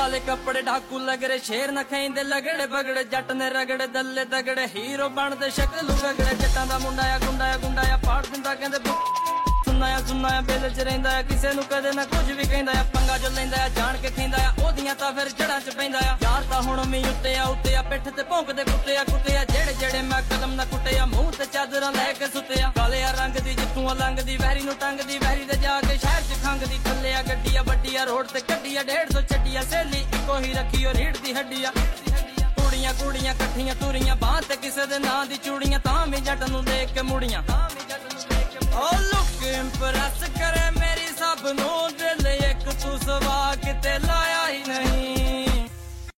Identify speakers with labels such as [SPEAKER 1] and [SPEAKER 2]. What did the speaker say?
[SPEAKER 1] काले कपड़े डाकू लगड़े शेर न खेंदे लगड़े बगड़े जट ने रगड़े दल्ले दगड़े हीरो बनदे शक्ल रगड़े जट्टां दा मुंडाया गुंडाया गुंडाया पाड़ दिंदा कहंदे सुनाया सुनाया बेल च रहिंदा किसे नू कदे ना कुछ भी कहंदा पंगा जो लैंदा जान के खींदा ओदियां तां फिर जड़ां च पैंदा यार तां हुण मी उत्ते आ पिठ ते भौंकदे कुत्ते जेड़े जेड़े मैं कदम ना कुੱਟੇ मूंह ते चादरां लैके सुੱਤੇ काले रंग दी जित्तूं लंघदी वैरी नू टंगदी वैरी ते जाके शहर च खंघदी थल्ले गड्डी वड्डी रोड ते कड्डी 150 छड्डी सहेली इको ही रखी रीढ़ दी हड्डी कुड़ियां कुड़ियां कट्ठियां तुरियां बांह ते किसे दे नां दी चूड़ियां तां भी जट नू देख के मुड़ियां ओ लुक इंप्रेस करे मेरी सब नू दिल एक तू सवा किते लाया ही नहीं